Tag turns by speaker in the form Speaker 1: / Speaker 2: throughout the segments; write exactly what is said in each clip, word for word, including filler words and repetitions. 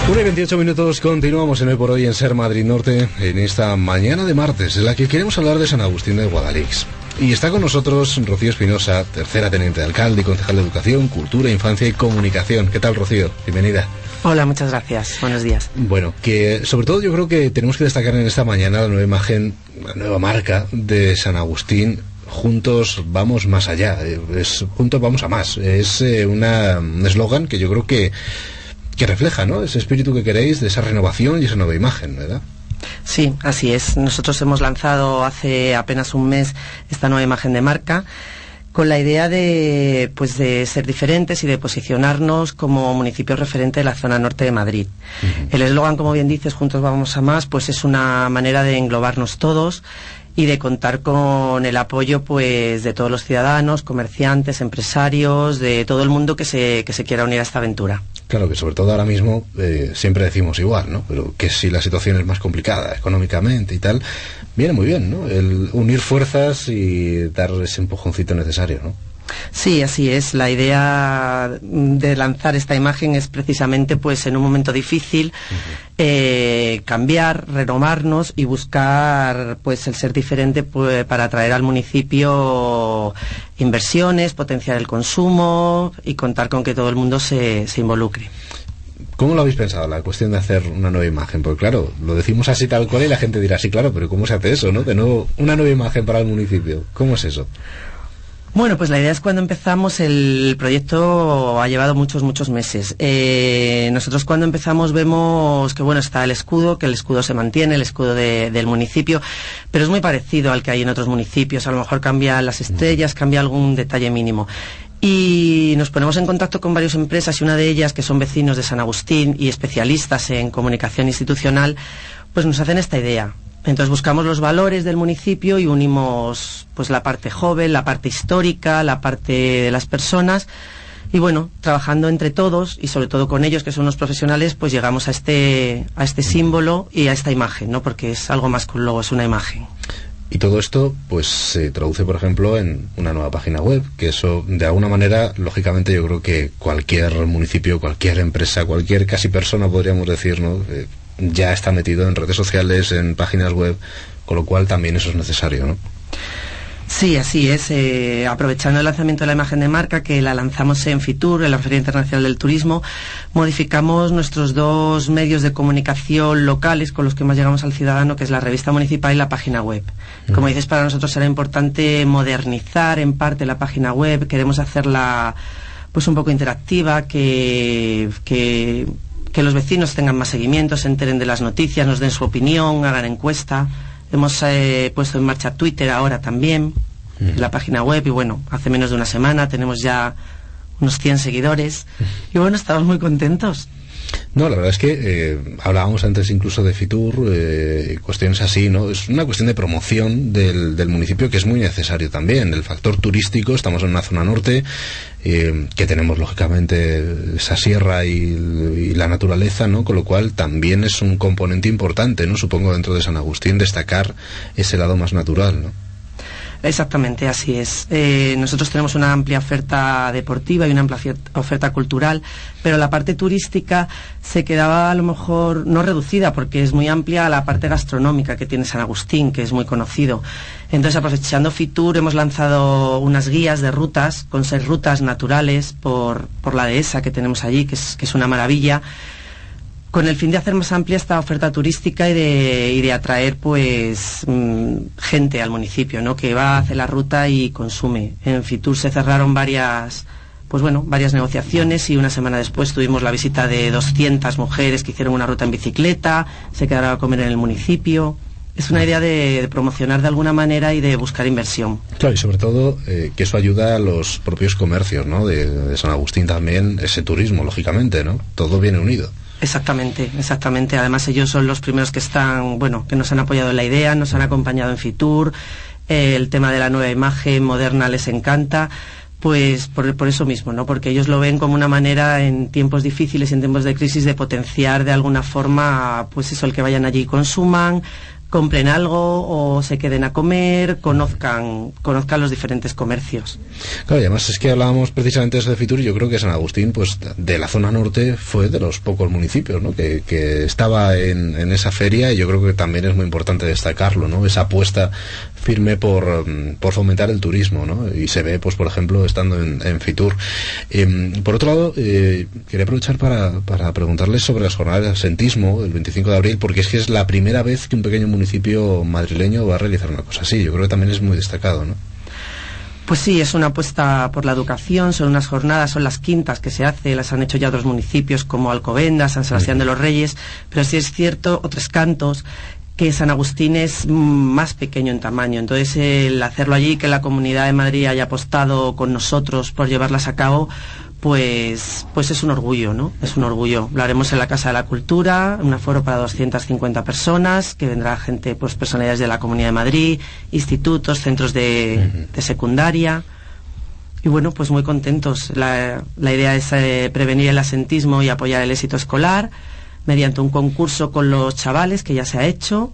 Speaker 1: una y veintiocho minutos, continuamos en Hoy por Hoy en Ser Madrid Norte, en esta mañana de martes, en la que queremos hablar de San Agustín de Guadalix. Y está con nosotros Rocío Espinosa, tercera teniente de alcalde y concejal de Educación, Cultura, Infancia y Comunicación. ¿Qué tal, Rocío? Bienvenida.
Speaker 2: Hola, muchas gracias. Buenos días.
Speaker 1: Bueno, que sobre todo yo creo que tenemos que destacar en esta mañana la nueva imagen, la nueva marca de San Agustín. Juntos vamos más allá, es juntos vamos a más. Es eh, una, un eslogan que yo creo que que refleja, ¿no?, ese espíritu que queréis de esa renovación y esa nueva imagen, ¿verdad?
Speaker 2: Sí, así es. Nosotros hemos lanzado hace apenas un mes esta nueva imagen de marca con la idea de, pues, de ser diferentes y de posicionarnos como municipio referente de la zona norte de Madrid. Uh-huh. El eslogan, como bien dices, Juntos vamos a más, pues es una manera de englobarnos todos y de contar con el apoyo, pues, de todos los ciudadanos, comerciantes, empresarios, de todo el mundo que se, que se quiera unir a esta aventura.
Speaker 1: Claro, que sobre todo ahora mismo eh, siempre decimos igual, ¿no? Pero que si la situación es más complicada económicamente y tal, viene muy bien, ¿no?, el unir fuerzas y dar ese empujoncito necesario, ¿no?
Speaker 2: Sí, así es. La idea de lanzar esta imagen es precisamente, pues, en un momento difícil, uh-huh. eh, cambiar, renovarnos y buscar, pues, el ser diferente, pues, para atraer al municipio inversiones, potenciar el consumo y contar con que todo el mundo se, se involucre.
Speaker 1: ¿Cómo lo habéis pensado, la cuestión de hacer una nueva imagen? Porque claro, lo decimos así tal cual y la gente dirá, sí, claro, pero ¿cómo se hace eso, no? De nuevo, una nueva imagen para el municipio. ¿Cómo es eso?
Speaker 2: Bueno, pues la idea es cuando empezamos, el proyecto ha llevado muchos, muchos meses. Eh, nosotros cuando empezamos vemos que, bueno, está el escudo, que el escudo se mantiene, el escudo de, del municipio, pero es muy parecido al que hay en otros municipios. A lo mejor cambian las estrellas, cambia algún detalle mínimo. Y nos ponemos en contacto con varias empresas y una de ellas, que son vecinos de San Agustín y especialistas en comunicación institucional, pues nos hacen esta idea. Entonces buscamos los valores del municipio y unimos, pues, la parte joven, la parte histórica, la parte de las personas y, bueno, trabajando entre todos y sobre todo con ellos, que son los profesionales, pues llegamos a este a este símbolo y a esta imagen, ¿no? Porque es algo más que un logo, es una imagen.
Speaker 1: Y todo esto, pues, se traduce, por ejemplo, en una nueva página web, que eso, de alguna manera, lógicamente, yo creo que cualquier municipio, cualquier empresa, cualquier casi persona, podríamos decir, ¿no?, eh, ya está metido en redes sociales, en páginas web, con lo cual también eso es necesario, ¿no?
Speaker 2: Sí, así es. Eh, aprovechando el lanzamiento de la imagen de marca, que la lanzamos en FITUR, en la Feria Internacional del Turismo, modificamos nuestros dos medios de comunicación locales con los que más llegamos al ciudadano, que es la revista municipal y la página web. Mm. Como dices, para nosotros era importante modernizar en parte la página web. Queremos hacerla, pues, un poco interactiva, que... que que los vecinos tengan más seguimiento, se enteren de las noticias, nos den su opinión, hagan encuesta. Hemos eh, puesto en marcha Twitter ahora también, mm. en la página web, y bueno, hace menos de una semana tenemos ya unos cien seguidores, y bueno, estamos muy contentos.
Speaker 1: No, la verdad es que eh, hablábamos antes incluso de FITUR, eh, cuestiones así, ¿no? Es una cuestión de promoción del, del municipio que es muy necesario también. El factor turístico, estamos en una zona norte, eh, que tenemos lógicamente esa sierra y, y la naturaleza, ¿no? Con lo cual también es un componente importante, ¿no? Supongo dentro de San Agustín destacar ese lado más natural, ¿no?
Speaker 2: Exactamente, así es. Eh, nosotros tenemos una amplia oferta deportiva y una amplia oferta cultural, pero la parte turística se quedaba a lo mejor no reducida, porque es muy amplia la parte gastronómica que tiene San Agustín, que es muy conocido. Entonces, aprovechando FITUR, hemos lanzado unas guías de rutas, con seis rutas naturales por, por la dehesa que tenemos allí, que es, que es una maravilla, con el fin de hacer más amplia esta oferta turística y de, y de atraer, pues, mmm, gente al municipio, ¿no?, que va, hace la ruta y consume. En FITUR se cerraron varias, pues bueno, varias negociaciones y una semana después tuvimos la visita de doscientas mujeres que hicieron una ruta en bicicleta, se quedaron a comer en el municipio. Es una idea de, de promocionar de alguna manera y de buscar inversión. Claro,
Speaker 1: y sobre todo eh, que eso ayuda a los propios comercios, ¿no?, de, de San Agustín también, ese turismo, lógicamente, ¿no? Todo viene unido.
Speaker 2: Exactamente, exactamente. Además, ellos son los primeros que están, bueno, que nos han apoyado en la idea, nos han acompañado en FITUR, eh, el tema de la nueva imagen moderna les encanta, pues por, por eso mismo, ¿no? Porque ellos lo ven como una manera en tiempos difíciles, en tiempos de crisis, de potenciar de alguna forma, pues eso, el que vayan allí y consuman, compren algo o se queden a comer, conozcan conozcan los diferentes comercios.
Speaker 1: Claro, y además es que hablábamos precisamente de Fitur, y yo creo que San Agustín, pues de la zona norte, fue de los pocos municipios, ¿no?, que, que estaba en, en esa feria, y yo creo que también es muy importante destacarlo, ¿no?, esa apuesta firme por, por fomentar el turismo, ¿no?, y se ve, pues por ejemplo, estando en, en Fitur. Eh, por otro lado, eh, quería aprovechar para, para preguntarles sobre las jornadas de absentismo del veinticinco de abril, porque es que es la primera vez que un pequeño municipio madrileño va a realizar una cosa así. Yo creo que también es muy destacado, ¿no?
Speaker 2: Pues sí, es una apuesta por la educación, son unas jornadas, son las quintas que se hace, las han hecho ya otros municipios como Alcobendas, San Sebastián de los Reyes, pero sí es cierto, o Tres Cantos, que San Agustín es más pequeño en tamaño, entonces el hacerlo allí, que la Comunidad de Madrid haya apostado con nosotros por llevarlas a cabo, pues pues es un orgullo, ¿no? Es un orgullo. Lo haremos en la Casa de la Cultura, un aforo para doscientas cincuenta personas, que vendrá gente, pues personalidades de la Comunidad de Madrid, institutos, centros de, uh-huh. de secundaria. Y bueno, pues muy contentos. La, la idea es eh, prevenir el absentismo y apoyar el éxito escolar mediante un concurso con los chavales que ya se ha hecho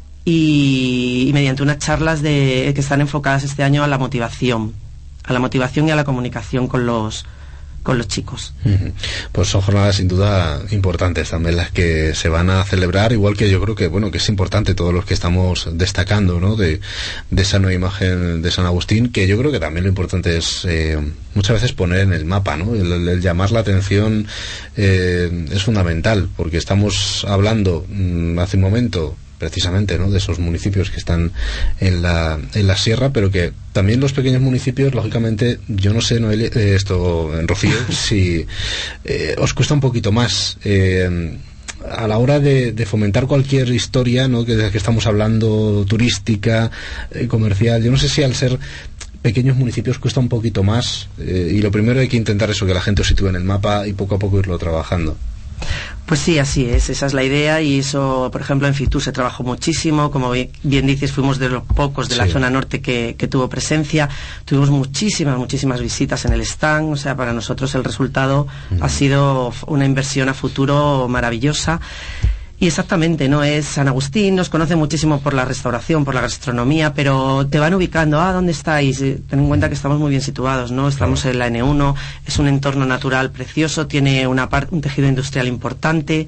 Speaker 2: y, y mediante unas charlas de, que están enfocadas este año a la motivación, a la motivación y a la comunicación con los con los chicos.
Speaker 1: Uh-huh. Pues son jornadas sin duda importantes también las que se van a celebrar, igual que yo creo que bueno que es importante todos los que estamos destacando, ¿no?, de, de esa nueva imagen de San Agustín, que yo creo que también lo importante es eh, muchas veces poner en el mapa, ¿no?, el, el, el llamar la atención eh, es fundamental, porque estamos hablando mmm, hace un momento precisamente, ¿no?, de esos municipios que están en la en la sierra, pero que también los pequeños municipios, lógicamente, yo no sé, Noelia, eh, esto en Rocío, si eh, os cuesta un poquito más eh, a la hora de, de fomentar cualquier historia, ¿no?, que, de la que estamos hablando, turística, eh, comercial. Yo no sé si al ser pequeños municipios cuesta un poquito más, eh, y lo primero hay que intentar eso, que la gente os sitúe en el mapa y poco a poco irlo trabajando.
Speaker 2: Pues sí, así es, esa es la idea, y eso, por ejemplo, en Fitur se trabajó muchísimo, como bien dices, fuimos de los pocos de sí. la zona norte que, que tuvo presencia, tuvimos muchísimas, muchísimas visitas en el stand, o sea, para nosotros el resultado mm. ha sido una inversión a futuro maravillosa. Y exactamente, ¿no? Es San Agustín, nos conoce muchísimo por la restauración, por la gastronomía, pero te van ubicando, ah, ¿dónde estáis? Ten en cuenta que estamos muy bien situados, ¿no? Estamos en la ene uno, es un entorno natural precioso, tiene una parte, un tejido industrial importante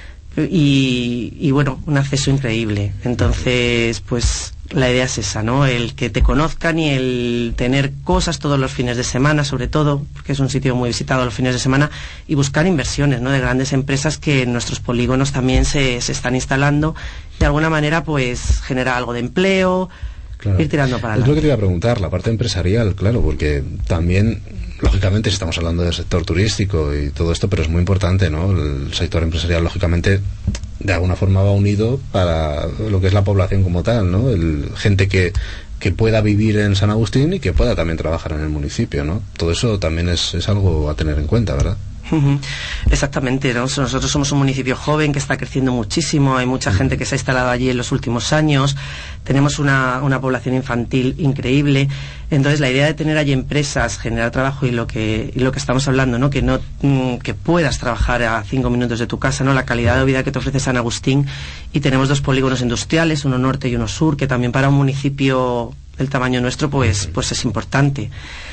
Speaker 2: y, y bueno, un acceso increíble. Entonces, pues la idea es esa, ¿no? El que te conozcan y el tener cosas todos los fines de semana, sobre todo, porque es un sitio muy visitado los fines de semana, y buscar inversiones, ¿no?, de grandes empresas que en nuestros polígonos también se, se están instalando, de alguna manera, pues, genera algo de empleo, claro. Ir tirando para adelante.
Speaker 1: Es lo que te iba a preguntar, la parte empresarial, claro, porque también, lógicamente, estamos hablando del sector turístico y todo esto, pero es muy importante, ¿no? El sector empresarial, lógicamente, de alguna forma va unido para lo que es la población como tal, ¿no? El, gente que, que pueda vivir en San Agustín y que pueda también trabajar en el municipio, ¿no? Todo eso también es, es algo a tener en cuenta, ¿verdad?
Speaker 2: Uh-huh. Exactamente, ¿no? Nosotros somos un municipio joven que está creciendo muchísimo, hay mucha uh-huh. gente que se ha instalado allí en los últimos años, tenemos una, una población infantil increíble, entonces la idea de tener allí empresas, generar trabajo y lo que y lo que estamos hablando, ¿no? Que no mm, que puedas trabajar a cinco minutos de tu casa, ¿no? La calidad de vida que te ofrece San Agustín, y tenemos dos polígonos industriales, uno norte y uno sur, que también para un municipio del tamaño nuestro pues pues es importante.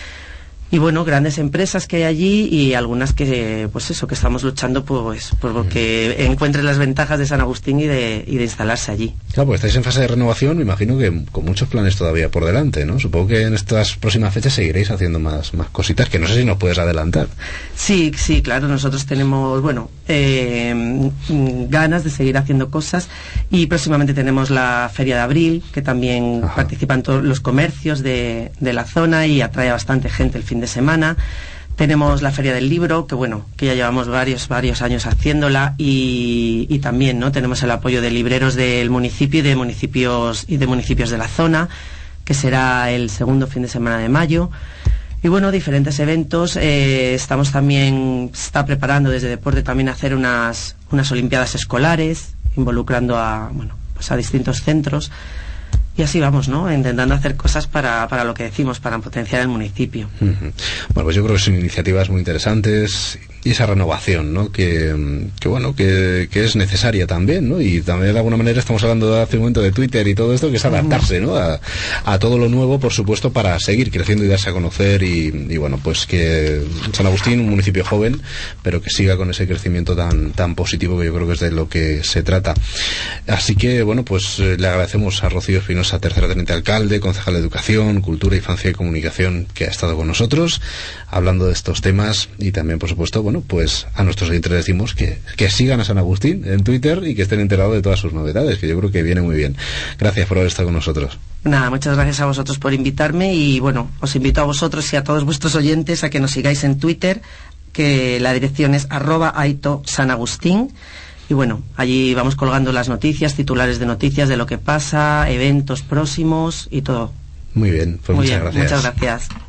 Speaker 2: Y bueno, grandes empresas que hay allí y algunas que, pues eso, que estamos luchando pues por que encuentren las ventajas de San Agustín y de, y de instalarse allí.
Speaker 1: Claro, pues estáis en fase de renovación, me imagino que con muchos planes todavía por delante, ¿no? Supongo que en estas próximas fechas seguiréis haciendo más, más cositas, que no sé si nos puedes adelantar.
Speaker 2: Sí, sí, claro, nosotros tenemos, bueno, eh, ganas de seguir haciendo cosas, y próximamente tenemos la Feria de Abril, que también Ajá. participan todos los comercios de, de la zona y atrae a bastante gente el fin de semana. Tenemos la Feria del Libro, que bueno, que ya llevamos varios varios años haciéndola, y, y también, ¿no? Tenemos el apoyo de libreros del municipio y de municipios y de municipios de la zona, que será el segundo fin de semana de mayo. Y bueno, diferentes eventos. Eh, estamos también, se está preparando desde deporte también hacer unas unas olimpiadas escolares, involucrando a bueno, pues a distintos centros. Y así vamos, ¿no? Intentando hacer cosas para, para lo que decimos, para potenciar el municipio.
Speaker 1: Uh-huh. Bueno, pues yo creo que son iniciativas muy interesantes y esa renovación, ¿no? Que, que bueno, que, que es necesaria también, ¿no? Y también de alguna manera estamos hablando de hace un momento de Twitter y todo esto, que es adaptarse, ¿no? A, a todo lo nuevo, por supuesto, para seguir creciendo y darse a conocer y, y bueno, pues que San Agustín, un municipio joven, pero que siga con ese crecimiento tan, tan positivo, que yo creo que es de lo que se trata. Así que, bueno, pues eh, le agradecemos a Rocío Espinosa, tercera teniente alcalde, concejal de Educación, Cultura, Infancia y Comunicación, que ha estado con nosotros hablando de estos temas, y también, por supuesto, bueno, pues a nuestros oyentes les decimos que, que sigan a San Agustín en Twitter y que estén enterados de todas sus novedades, que yo creo que viene muy bien. Gracias por haber estado con nosotros.
Speaker 2: Nada, muchas gracias a vosotros por invitarme, y bueno, os invito a vosotros y a todos vuestros oyentes a que nos sigáis en Twitter, que la dirección es arroba aito San Agustín, y bueno, allí vamos colgando las noticias, titulares de noticias de lo que pasa, eventos próximos y todo.
Speaker 1: Muy bien, pues
Speaker 2: Muy
Speaker 1: muchas
Speaker 2: bien,
Speaker 1: gracias.
Speaker 2: Muchas gracias.